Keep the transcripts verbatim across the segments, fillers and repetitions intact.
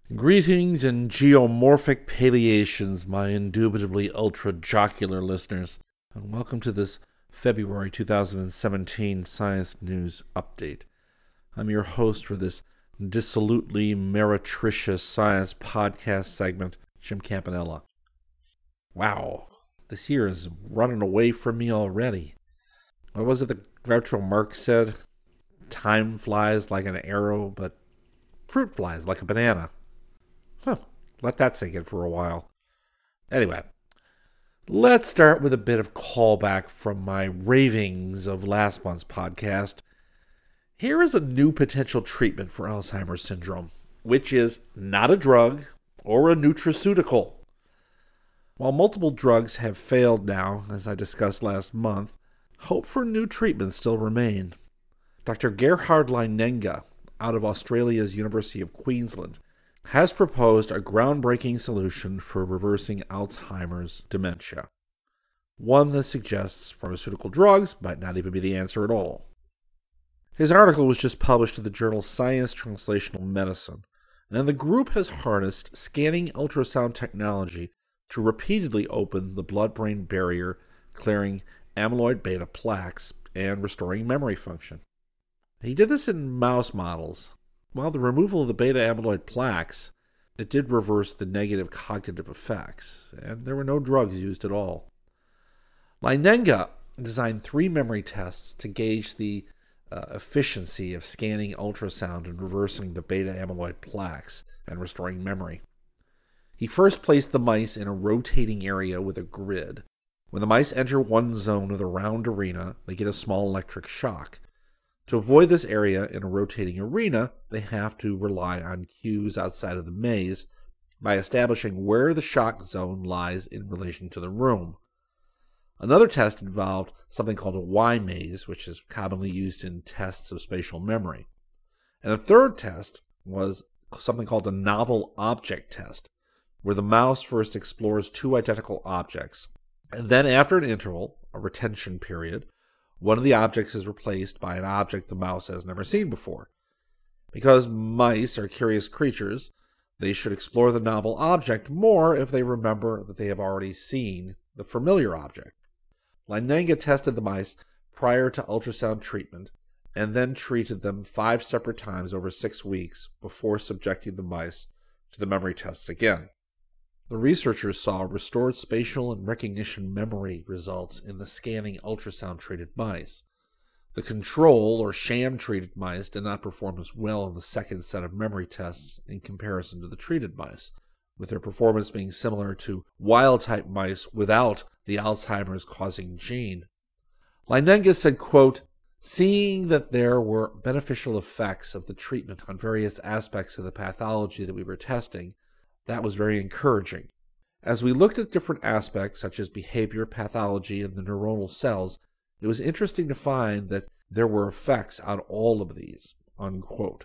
Greetings and geomorphic palliations, my indubitably ultra-jocular listeners, and welcome to this February two thousand seventeen Science News Update. I'm your host for this dissolutely meretricious science podcast segment, Jim Campanella. Wow, this year is running away from me already. What was it that Groucho Marx said? Time flies like an arrow, but fruit flies like a banana. Huh, let that sink in for a while. Anyway, let's start with a bit of callback from my ravings of last month's podcast. Here is a new potential treatment for Alzheimer's syndrome, which is not a drug or a nutraceutical. While multiple drugs have failed now, as I discussed last month, hope for new treatments still remain. Doctor Gerhard Leinenga, out of Australia's University of Queensland, has proposed a groundbreaking solution for reversing Alzheimer's dementia. One that suggests pharmaceutical drugs might not even be the answer at all. His article was just published in the journal Science Translational Medicine, and the group has harnessed scanning ultrasound technology to repeatedly open the blood-brain barrier, clearing amyloid beta plaques and restoring memory function. He did this in mouse models. While the removal of the beta amyloid plaques, it did reverse the negative cognitive effects, and there were no drugs used at all. Leinenga designed three memory tests to gauge the uh, efficiency of scanning ultrasound and reversing the beta amyloid plaques and restoring memory. He first placed the mice in a rotating area with a grid. When the mice enter one zone of the round arena, they get a small electric shock. To avoid this area in a rotating arena, they have to rely on cues outside of the maze by establishing where the shock zone lies in relation to the room. Another test involved something called a Y-maze, which is commonly used in tests of spatial memory. And a third test was something called a novel object test, where the mouse first explores two identical objects, and then after an interval, a retention period, one of the objects is replaced by an object the mouse has never seen before. Because mice are curious creatures, they should explore the novel object more if they remember that they have already seen the familiar object. Leinenga tested the mice prior to ultrasound treatment and then treated them five separate times over six weeks before subjecting the mice to the memory tests again. The researchers saw restored spatial and recognition memory results in the scanning ultrasound-treated mice. The control or sham-treated mice did not perform as well in the second set of memory tests in comparison to the treated mice, with their performance being similar to wild-type mice without the Alzheimer's causing gene. Leinenga said, quote, "Seeing that there were beneficial effects of the treatment on various aspects of the pathology that we were testing, that was very encouraging. As we looked at different aspects, such as behavior, pathology, and the neuronal cells, it was interesting to find that there were effects on all of these." Unquote.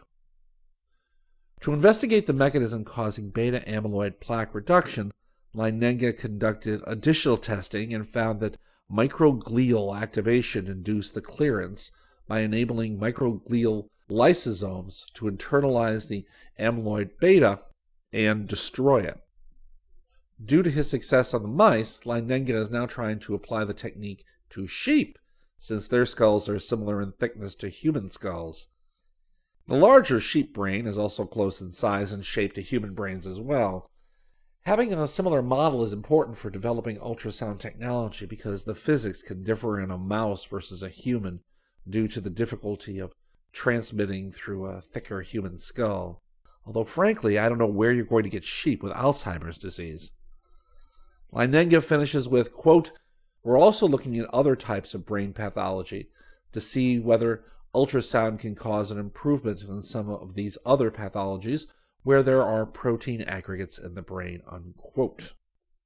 To investigate the mechanism causing beta amyloid plaque reduction, Leinenga conducted additional testing and found that microglial activation induced the clearance by enabling microglial lysosomes to internalize the amyloid beta and destroy it. Due to his success on the mice, Leinenga is now trying to apply the technique to sheep, since their skulls are similar in thickness to human skulls. The larger sheep brain is also close in size and shape to human brains as well. Having a similar model is important for developing ultrasound technology because the physics can differ in a mouse versus a human due to the difficulty of transmitting through a thicker human skull. Although, frankly, I don't know where you're going to get sheep with Alzheimer's disease. Leinenga finishes with, quote, "We're also looking at other types of brain pathology to see whether ultrasound can cause an improvement in some of these other pathologies where there are protein aggregates in the brain," unquote.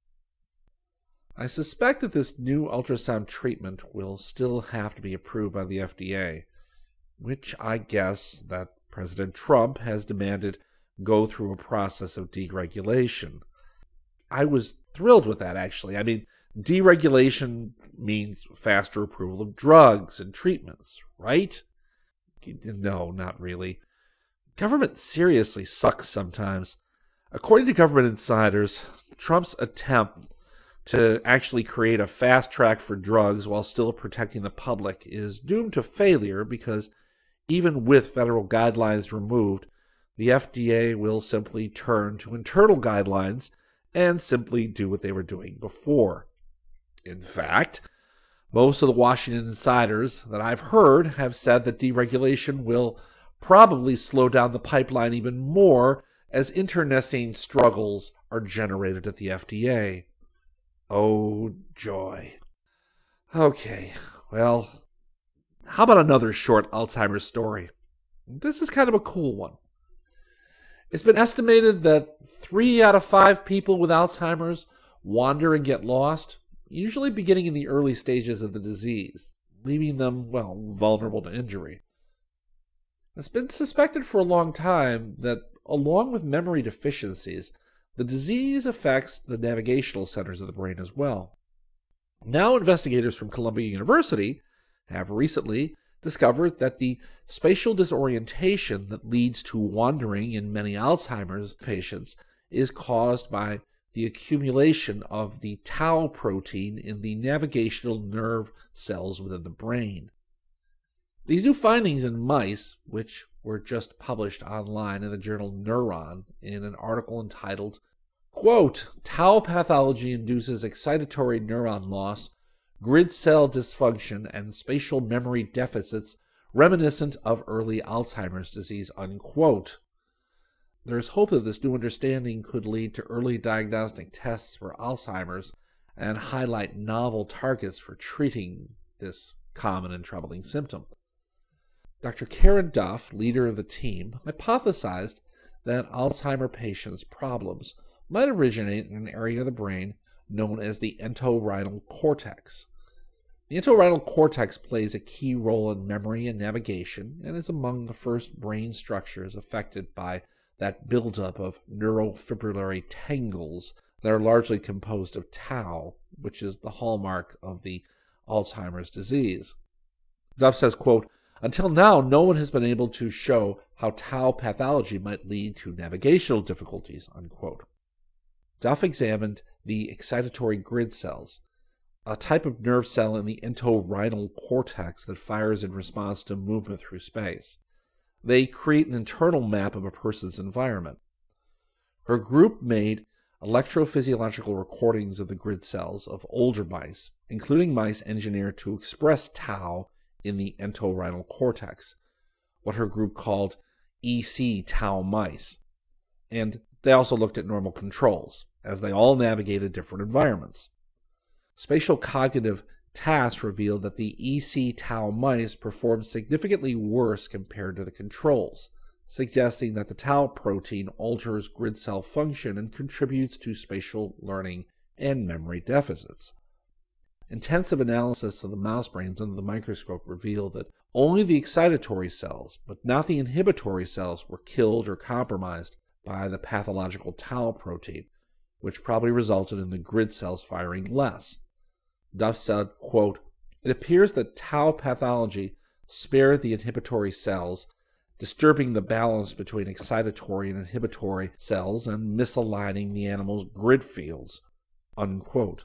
I suspect that this new ultrasound treatment will still have to be approved by the F D A, which I guess that President Trump has demanded go through a process of deregulation. I was thrilled with that, actually. I mean, deregulation means faster approval of drugs and treatments, right? No, not really. Government seriously sucks sometimes. According to government insiders, Trump's attempt to actually create a fast track for drugs while still protecting the public is doomed to failure because even with federal guidelines removed, the F D A will simply turn to internal guidelines and simply do what they were doing before. In fact, most of the Washington insiders that I've heard have said that deregulation will probably slow down the pipeline even more as internecine struggles are generated at the F D A. Oh, joy. Okay, well, how about another short Alzheimer's story? This is kind of a cool one. It's been estimated that three out of five people with Alzheimer's wander and get lost, usually beginning in the early stages of the disease, leaving them, well, vulnerable to injury. It's been suspected for a long time that, along with memory deficiencies, the disease affects the navigational centers of the brain as well. Now, investigators from Columbia University have recently discovered that the spatial disorientation that leads to wandering in many Alzheimer's patients is caused by the accumulation of the tau protein in the navigational nerve cells within the brain. These new findings in mice, which were just published online in the journal Neuron in an article entitled, quote, "Tau pathology induces excitatory neuron loss, grid cell dysfunction, and spatial memory deficits reminiscent of early Alzheimer's disease," unquote. There is hope that this new understanding could lead to early diagnostic tests for Alzheimer's and highlight novel targets for treating this common and troubling symptom. Doctor Karen Duff, leader of the team, hypothesized that Alzheimer patients' problems might originate in an area of the brain known as the entorhinal cortex. The entorhinal cortex plays a key role in memory and navigation and is among the first brain structures affected by that buildup of neurofibrillary tangles that are largely composed of tau, which is the hallmark of the Alzheimer's disease. Duff says, quote, "Until now, no one has been able to show how tau pathology might lead to navigational difficulties," unquote. Duff examined the excitatory grid cells, a type of nerve cell in the entorhinal cortex that fires in response to movement through space. They create an internal map of a person's environment. Her group made electrophysiological recordings of the grid cells of older mice, including mice engineered to express tau in the entorhinal cortex, what her group called E C tau mice. And they also looked at normal controls, as they all navigated different environments. Spatial cognitive tasks revealed that the E C tau mice performed significantly worse compared to the controls, suggesting that the tau protein alters grid cell function and contributes to spatial learning and memory deficits. Intensive analysis of the mouse brains under the microscope revealed that only the excitatory cells, but not the inhibitory cells, were killed or compromised by the pathological tau protein, which probably resulted in the grid cells firing less. Duff said, quote, "It appears that tau pathology spared the inhibitory cells, disturbing the balance between excitatory and inhibitory cells and misaligning the animal's grid fields," unquote.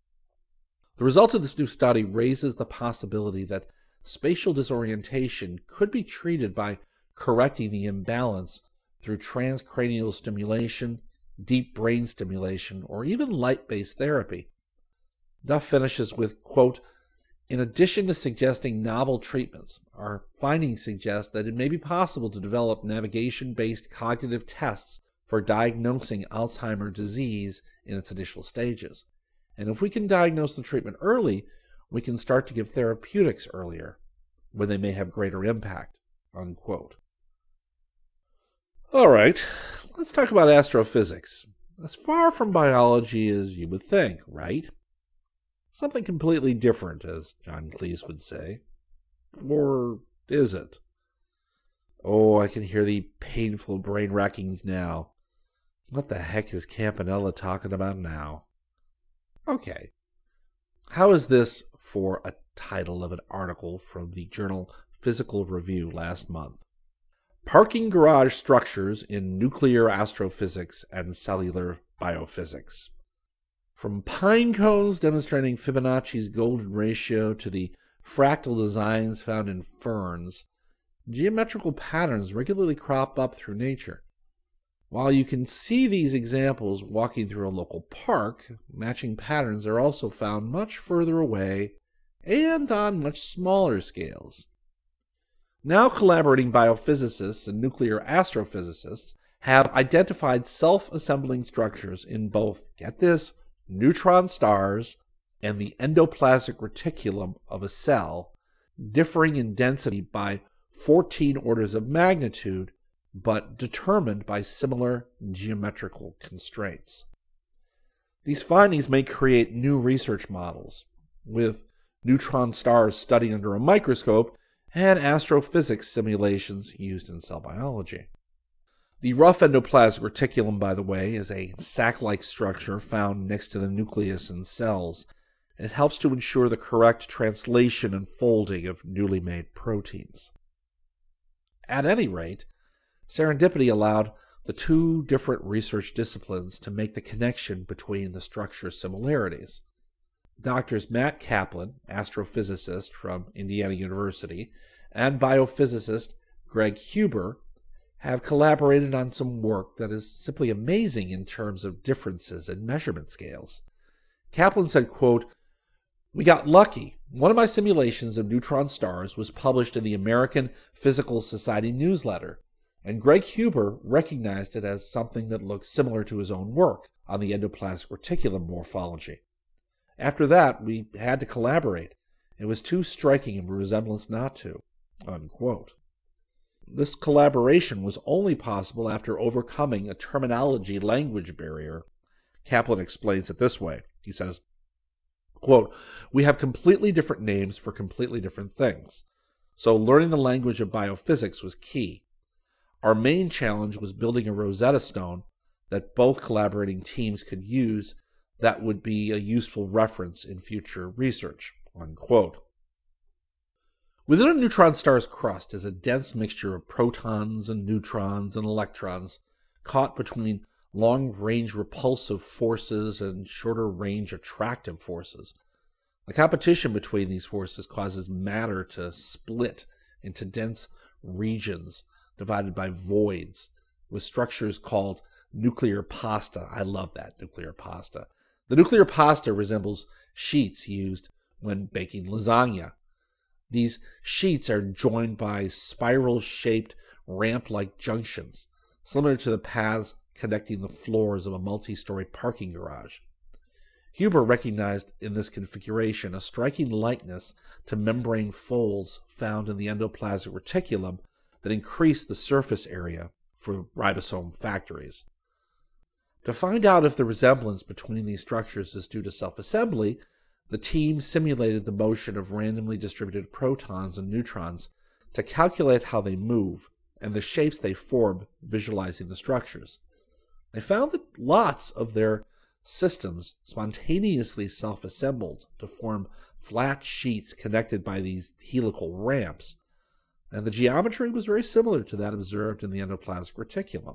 The result of this new study raises the possibility that spatial disorientation could be treated by correcting the imbalance through transcranial stimulation, deep brain stimulation, or even light-based therapy. Duff finishes with, quote, "In addition to suggesting novel treatments, our findings suggest that it may be possible to develop navigation-based cognitive tests for diagnosing Alzheimer's disease in its initial stages. And if we can diagnose the treatment early, we can start to give therapeutics earlier, when they may have greater impact," unquote. All right, let's talk about astrophysics. As far from biology as you would think, right? Something completely different, as John Cleese would say. Or is it? Oh, I can hear the painful brain rackings now. What the heck is Campanella talking about now? Okay. How is this for a title of an article from the journal Physical Review last month? Parking Garage Structures in Nuclear Astrophysics and Cellular Biophysics. From pine cones demonstrating Fibonacci's golden ratio to the fractal designs found in ferns, geometrical patterns regularly crop up through nature. While you can see these examples walking through a local park, matching patterns are also found much further away and on much smaller scales. Now collaborating biophysicists and nuclear astrophysicists have identified self-assembling structures in both, get this, neutron stars and the endoplasmic reticulum of a cell, differing in density by fourteen orders of magnitude, but determined by similar geometrical constraints. These findings may create new research models, with neutron stars studied under a microscope and astrophysics simulations used in cell biology. The rough endoplasmic reticulum, by the way, is a sac-like structure found next to the nucleus in cells, and it helps to ensure the correct translation and folding of newly made proteins. At any rate, serendipity allowed the two different research disciplines to make the connection between the structure similarities. Doctors Matt Kaplan, astrophysicist from Indiana University, and biophysicist Greg Huber have collaborated on some work that is simply amazing in terms of differences in measurement scales. Kaplan said, quote, "We got lucky. One of my simulations of neutron stars was published in the American Physical Society newsletter, and Greg Huber recognized it as something that looked similar to his own work on the endoplasmic reticulum morphology. After that, we had to collaborate. It was too striking of a resemblance not to." Unquote. This collaboration was only possible after overcoming a terminology language barrier. Kaplan explains it this way. He says, quote, "We have completely different names for completely different things, so learning the language of biophysics was key. Our main challenge was building a Rosetta Stone that both collaborating teams could use that would be a useful reference in future research." Unquote. Within a neutron star's crust is a dense mixture of protons and neutrons and electrons caught between long-range repulsive forces and shorter-range attractive forces. The competition between these forces causes matter to split into dense regions divided by voids, with structures called nuclear pasta. I love that, nuclear pasta. The nuclear pasta resembles sheets used when baking lasagna. These sheets are joined by spiral-shaped ramp-like junctions, similar to the paths connecting the floors of a multi-story parking garage. Huber recognized in this configuration a striking likeness to membrane folds found in the endoplasmic reticulum that increase the surface area for ribosome factories. To find out if the resemblance between these structures is due to self-assembly, the team simulated the motion of randomly distributed protons and neutrons to calculate how they move and the shapes they form, visualizing the structures. They found that lots of their systems spontaneously self-assembled to form flat sheets connected by these helical ramps, and the geometry was very similar to that observed in the endoplasmic reticulum.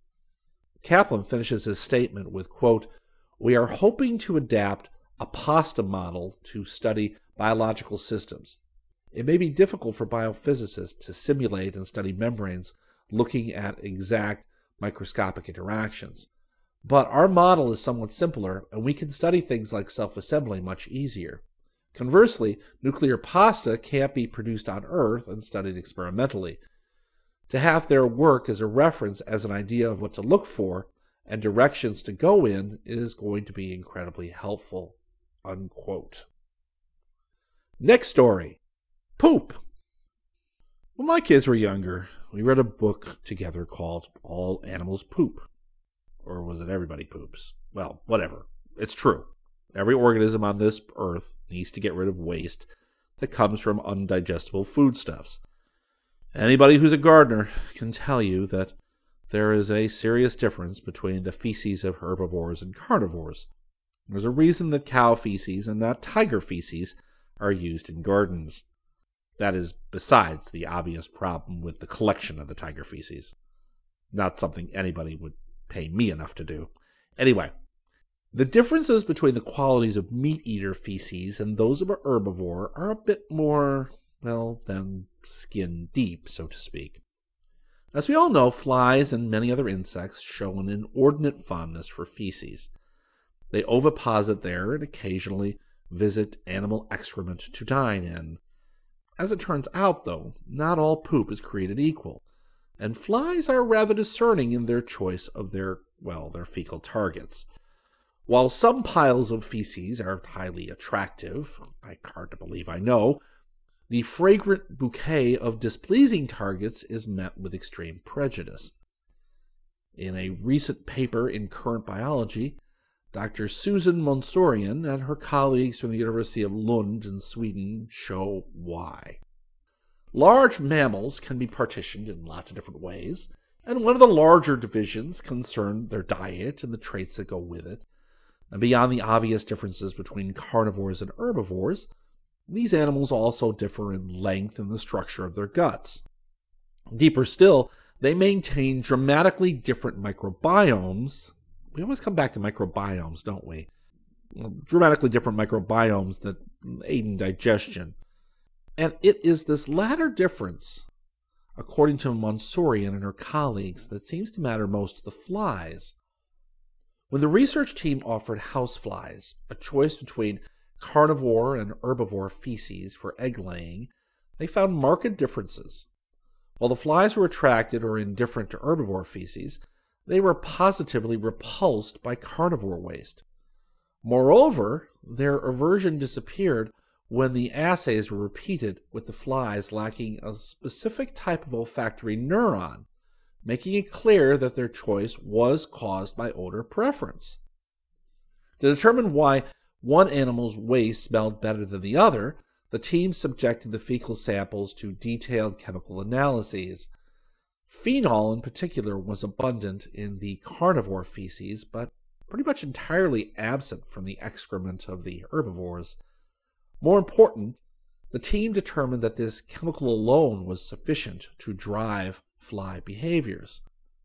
Kaplan finishes his statement with, quote, "We are hoping to adapt a pasta model to study biological systems. It may be difficult for biophysicists to simulate and study membranes looking at exact microscopic interactions, but our model is somewhat simpler, and we can study things like self-assembly much easier. Conversely, nuclear pasta can't be produced on Earth and studied experimentally. To have their work as a reference, as an idea of what to look for and directions to go in, is going to be incredibly helpful." Unquote. Next story. Poop. When my kids were younger, we read a book together called All Animals Poop. Or was it Everybody Poops? Well, whatever. It's true. Every organism on this earth needs to get rid of waste that comes from undigestible foodstuffs. Anybody who's a gardener can tell you that there is a serious difference between the feces of herbivores and carnivores. There's a reason that cow feces and not tiger feces are used in gardens. That is besides the obvious problem with the collection of the tiger feces. Not something anybody would pay me enough to do. Anyway, the differences between the qualities of meat-eater feces and those of a herbivore are a bit more, well, than skin deep, so to speak. As we all know, flies and many other insects show an inordinate fondness for feces. They oviposit there and occasionally visit animal excrement to dine in. As it turns out, though, not all poop is created equal, and flies are rather discerning in their choice of their, well, their fecal targets. While some piles of feces are highly attractive, hard to believe I know, the fragrant bouquet of displeasing targets is met with extreme prejudice. In a recent paper in Current Biology, Doctor Susan Monsorian and her colleagues from the University of Lund in Sweden show why. Large mammals can be partitioned in lots of different ways, and one of the larger divisions concern their diet and the traits that go with it. And beyond the obvious differences between carnivores and herbivores, these animals also differ in length and the structure of their guts. Deeper still, they maintain dramatically different microbiomes. We always come back to microbiomes, don't we? Well, dramatically different microbiomes that aid in digestion. And it is this latter difference, according to Monsorian and her colleagues, that seems to matter most to the flies. When the research team offered houseflies a choice between carnivore and herbivore feces for egg laying, they found marked differences. While the flies were attracted or indifferent to herbivore feces, they were positively repulsed by carnivore waste. Moreover, their aversion disappeared when the assays were repeated with the flies lacking a specific type of olfactory neuron, making it clear that their choice was caused by odor preference. To determine why one animal's waste smelled better than the other, the team subjected the fecal samples to detailed chemical analyses. Phenol, in particular, was abundant in the carnivore feces, but pretty much entirely absent from the excrement of the herbivores. More important, the team determined that this chemical alone was sufficient to drive fly behaviors.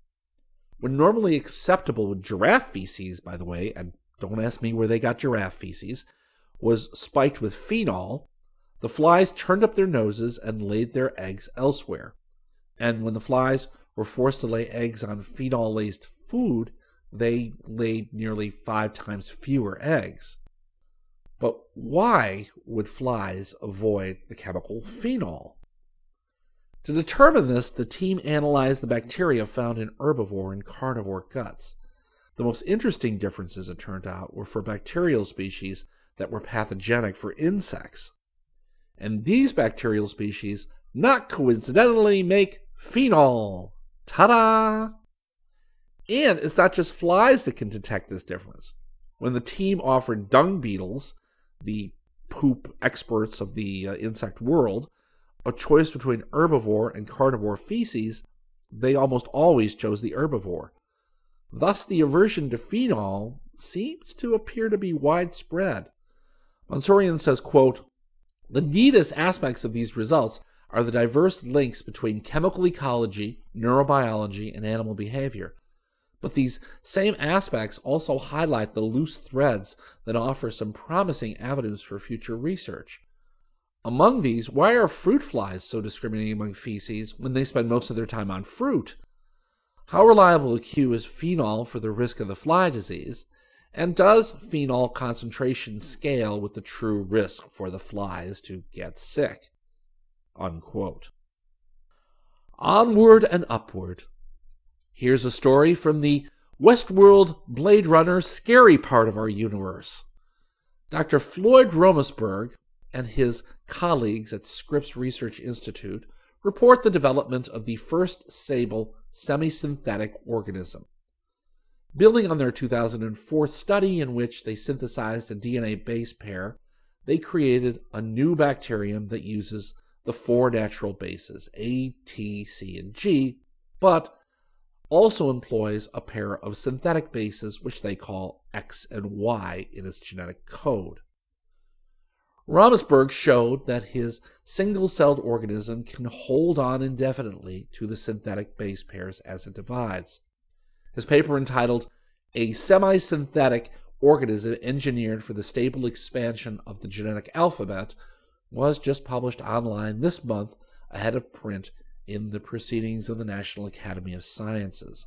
When normally acceptable with giraffe feces, by the way, and don't ask me where they got giraffe feces, was spiked with phenol, the flies turned up their noses and laid their eggs elsewhere. And when the flies were forced to lay eggs on phenol-laced food, they laid nearly five times fewer eggs. But why would flies avoid the chemical phenol? To determine this, the team analyzed the bacteria found in herbivore and carnivore guts. The most interesting differences, it turned out, were for bacterial species that were pathogenic for insects. And these bacterial species, not coincidentally, make phenol. Ta-da! And it's not just flies that can detect this difference. When the team offered dung beetles, the poop experts of the uh, insect world, a choice between herbivore and carnivore feces, they almost always chose the herbivore. Thus, the aversion to phenol seems to appear to be widespread. Monsorian says, quote, "The neatest aspects of these results are the diverse links between chemical ecology, neurobiology, and animal behavior. But these same aspects also highlight the loose threads that offer some promising avenues for future research. Among these, why are fruit flies so discriminating among feces when they spend most of their time on fruit? How reliable a cue is phenol for the risk of the fly disease? And does phenol concentration scale with the true risk for the flies to get sick?" Unquote. Onward and upward. Here's a story from the Westworld Blade Runner scary part of our universe. Doctor Floyd Romasberg and his colleagues at Scripps Research Institute report the development of the first Sable semi-synthetic organism. Building on their two thousand four study in which they synthesized a D N A base pair, they created a new bacterium that uses the four natural bases, A, T, C, and G, but also employs a pair of synthetic bases which they call X and Y in its genetic code. Ramsberg showed that his single-celled organism can hold on indefinitely to the synthetic base pairs as it divides. His paper, entitled A Semi-Synthetic Organism Engineered for the Stable Expansion of the Genetic Alphabet, was just published online this month ahead of print in the Proceedings of the National Academy of Sciences.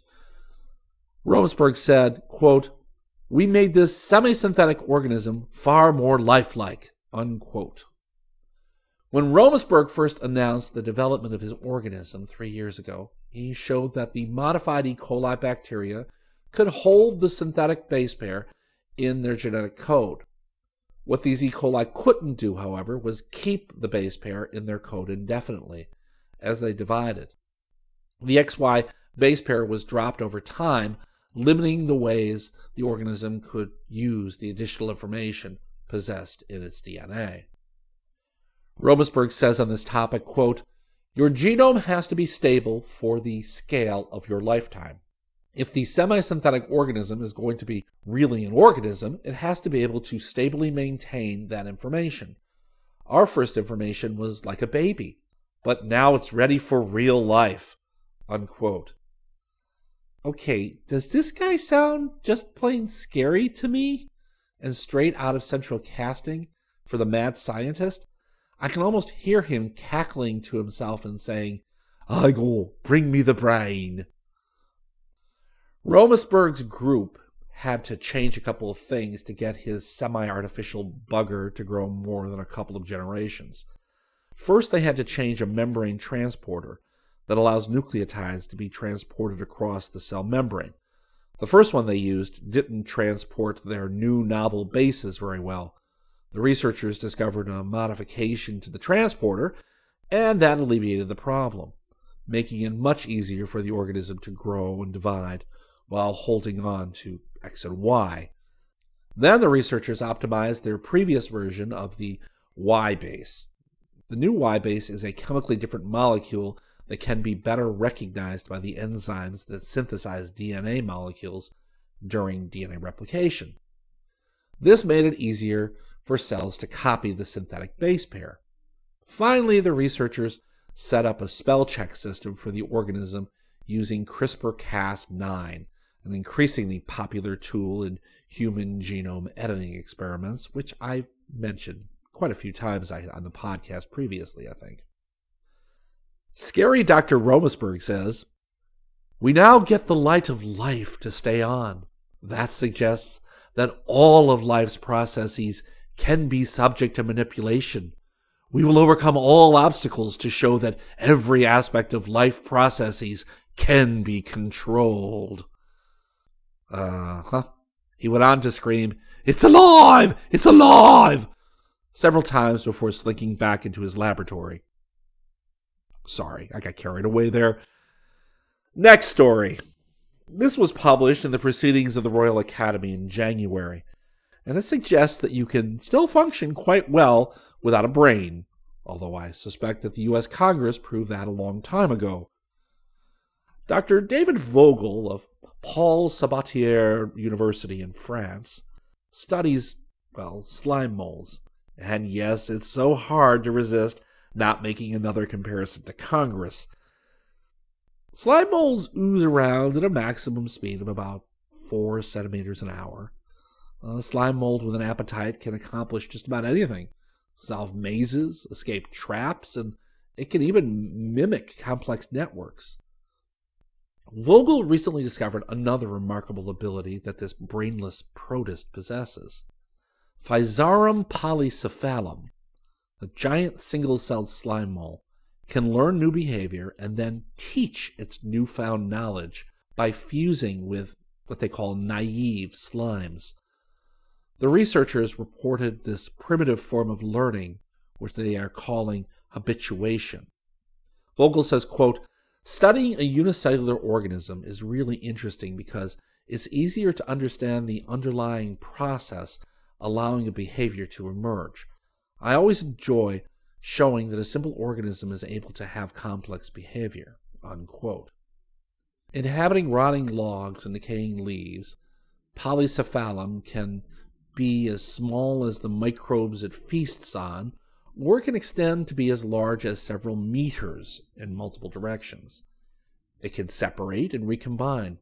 Ramsberg said, quote, "We made this semi-synthetic organism far more lifelike," unquote. When Ramsberg first announced the development of his organism three years ago, he showed that the modified E. coli bacteria could hold the synthetic base pair in their genetic code. What these E. coli couldn't do, however, was keep the base pair in their code indefinitely as they divided. The X Y base pair was dropped over time, limiting the ways the organism could use the additional information possessed in its D N A. Ramsberg says on this topic, quote, "Your genome has to be stable for the scale of your lifetime. If the semi-synthetic organism is going to be really an organism, it has to be able to stably maintain that information. Our first information was like a baby, but now it's ready for real life," unquote. Okay, does this guy sound just plain scary to me and straight out of Central Casting for the mad scientist? I can almost hear him cackling to himself and saying, "I go, bring me the brain." Ramsberg's group had to change a couple of things to get his semi-artificial bugger to grow more than a couple of generations. First, they had to change a membrane transporter that allows nucleotides to be transported across the cell membrane. The first one they used didn't transport their new novel bases very well. The researchers discovered a modification to the transporter, and that alleviated the problem, making it much easier for the organism to grow and divide while holding on to X and Y. Then the researchers optimized their previous version of the Y base. The new Y base is a chemically different molecule that can be better recognized by the enzymes that synthesize D N A molecules during D N A replication. This made it easier for cells to copy the synthetic base pair. Finally, the researchers set up a spell check system for the organism using CRISPR Cas nine, an increasingly popular tool in human genome editing experiments, which I've mentioned quite a few times on the podcast previously, I think. Scary Doctor Ramsberg says, "We now get the light of life to stay on. That suggests that all of life's processes can be subject to manipulation. We will overcome all obstacles to show that every aspect of life processes can be controlled." Uh-huh. He went on to scream, "It's alive! It's alive!" several times before slinking back into his laboratory. Sorry, I got carried away there. Next story. This was published in the Proceedings of the Royal Academy in January, and it suggests that you can still function quite well without a brain, although I suspect that the U S Congress proved that a long time ago. Doctor David Vogel of Paul Sabatier University in France studies, well, slime moles. And yes, it's so hard to resist not making another comparison to Congress. Slime moles ooze around at a maximum speed of about four centimeters an hour. A slime mold with an appetite can accomplish just about anything. Solve mazes, escape traps, and it can even mimic complex networks. Vogel recently discovered another remarkable ability that this brainless protist possesses. Physarum polycephalum, a giant single-celled slime mole, can learn new behavior and then teach its newfound knowledge by fusing with what they call naive slimes. The researchers reported this primitive form of learning, which they are calling habituation. Vogel says, quote, "Studying a unicellular organism is really interesting because it's easier to understand the underlying process allowing a behavior to emerge. I always enjoy showing that a simple organism is able to have complex behavior," unquote. Inhabiting rotting logs and decaying leaves, polycephalum can be as small as the microbes it feasts on, or it can extend to be as large as several meters in multiple directions. It can separate and recombine,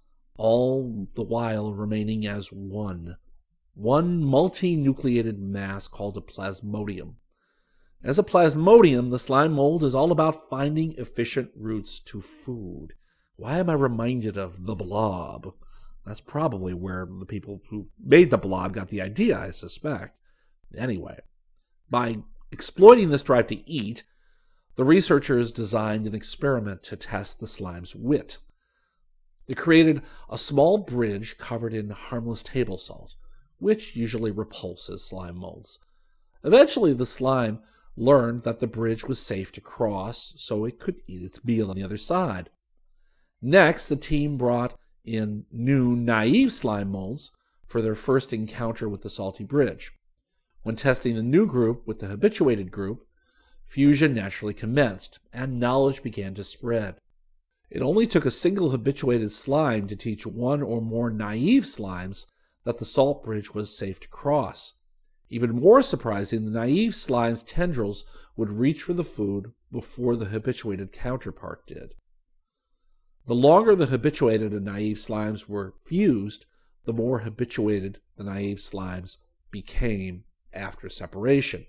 all the while remaining as one, one multinucleated mass called a plasmodium. As a plasmodium, the slime mold is all about finding efficient routes to food. Why am I reminded of The Blob? That's probably where the people who made The Blob got the idea, I suspect. Anyway, by exploiting this drive to eat, the researchers designed an experiment to test the slime's wit. They created a small bridge covered in harmless table salt, which usually repulses slime molds. Eventually, the slime learned that the bridge was safe to cross, so it could eat its meal on the other side. Next, the team brought in new naive slime molds for their first encounter with the salty bridge. When testing the new group with the habituated group, fusion naturally commenced, and knowledge began to spread. It only took a single habituated slime to teach one or more naive slimes that the salt bridge was safe to cross. Even more surprising, the naive slime's tendrils would reach for the food before the habituated counterpart did. The longer the habituated and naive slimes were fused, the more habituated the naive slimes became after separation.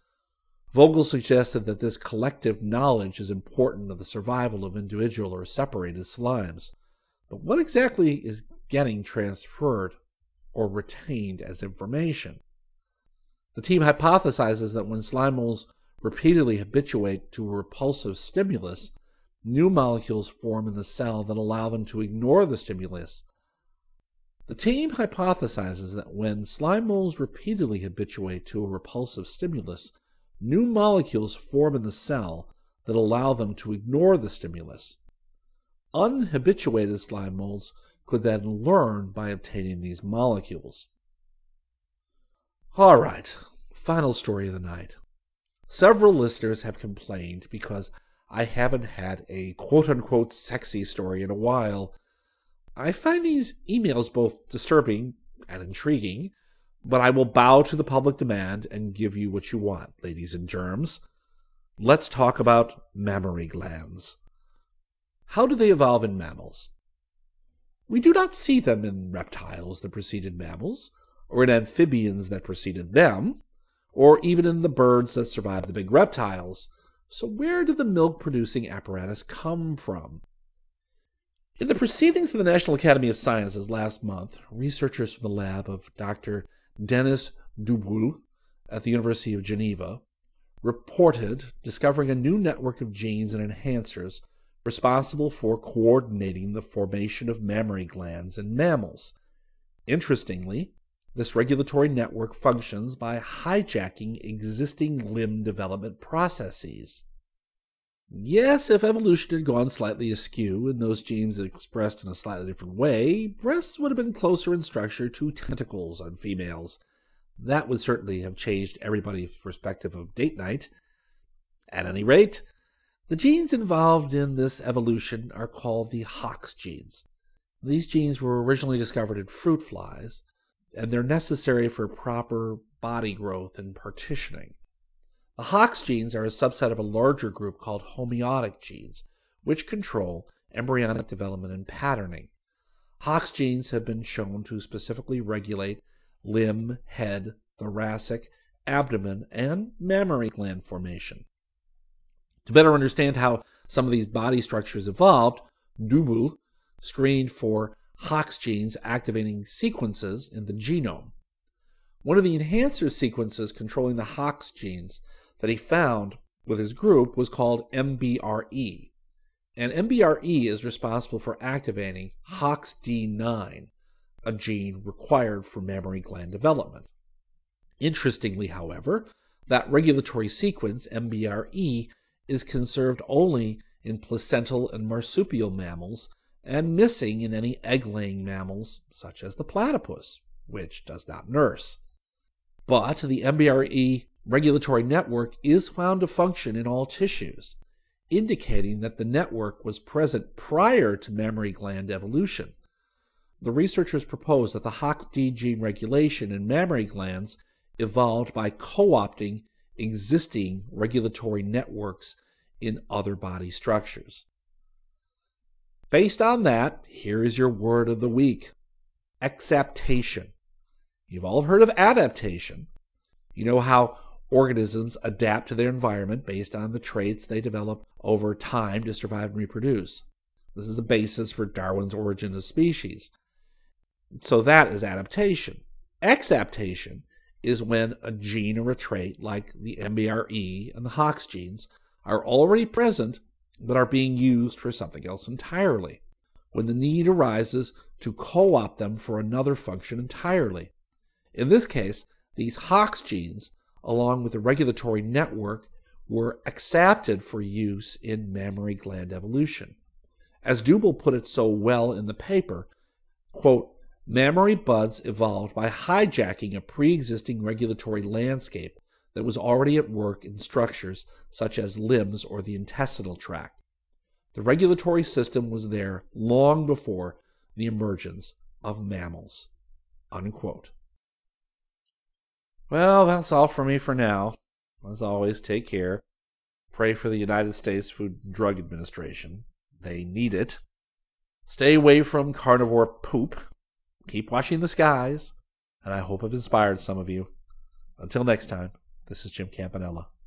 Vogel suggested that this collective knowledge is important to the survival of individual or separated slimes. But what exactly is getting transferred or retained as information? The team hypothesizes that when slime molds repeatedly habituate to a repulsive stimulus, new molecules form in the cell that allow them to ignore the stimulus. The team hypothesizes that when slime molds repeatedly habituate to a repulsive stimulus, new molecules form in the cell that allow them to ignore the stimulus. Unhabituated slime molds could then learn by obtaining these molecules. All right, final story of the night. Several listeners have complained because I haven't had a quote-unquote sexy story in a while. I find these emails both disturbing and intriguing, but I will bow to the public demand and give you what you want, ladies and germs. Let's talk about mammary glands. How do they evolve in mammals? We do not see them in reptiles that preceded mammals, or in amphibians that preceded them, or even in the birds that survived the big reptiles. So where did the milk-producing apparatus come from? In the proceedings of the National Academy of Sciences last month, researchers from the lab of Doctor Denis Duboul at the University of Geneva reported discovering a new network of genes and enhancers responsible for coordinating the formation of mammary glands in mammals. Interestingly, this regulatory network functions by hijacking existing limb development processes. Yes, if evolution had gone slightly askew and those genes had expressed in a slightly different way, breasts would have been closer in structure to tentacles on females. That would certainly have changed everybody's perspective of date night. At any rate, the genes involved in this evolution are called the Hox genes. These genes were originally discovered in fruit flies, and they're necessary for proper body growth and partitioning. The Hox genes are a subset of a larger group called homeotic genes, which control embryonic development and patterning. Hox genes have been shown to specifically regulate limb, head, thoracic, abdomen, and mammary gland formation. To better understand how some of these body structures evolved, Duboul screened for Hox genes activating sequences in the genome. One of the enhancer sequences controlling the Hox genes that he found with his group was called M B R E, and M B R E is responsible for activating Hox D nine, a gene required for mammary gland development. Interestingly, however, that regulatory sequence, M B R E, is conserved only in placental and marsupial mammals and missing in any egg-laying mammals such as the platypus, which does not nurse. But the M B R E regulatory network is found to function in all tissues, indicating that the network was present prior to mammary gland evolution. the researchers proposed that the H O X D gene regulation in mammary glands evolved by co-opting existing regulatory networks in other body structures. Based on that, here is your word of the week: exaptation. You've all heard of adaptation. You know how organisms adapt to their environment based on the traits they develop over time to survive and reproduce. This is a basis for Darwin's Origin of Species. So that is adaptation. Exaptation is when a gene or a trait like the M B R E and the H O X genes are already present but are being used for something else entirely, when the need arises to co-opt them for another function entirely. In this case, these H O X genes, along with the regulatory network, were accepted for use in mammary gland evolution. As Dubel put it so well in the paper, quote, mammary buds evolved by hijacking a pre-existing regulatory landscape that was already at work in structures such as limbs or the intestinal tract. The regulatory system was there long before the emergence of mammals. Unquote. Well, that's all for me for now. As always, take care. Pray for the United States Food and Drug Administration. They need it. Stay away from carnivore poop. Keep watching the skies. And I hope I've inspired some of you. Until next time, this is Jim Campanella.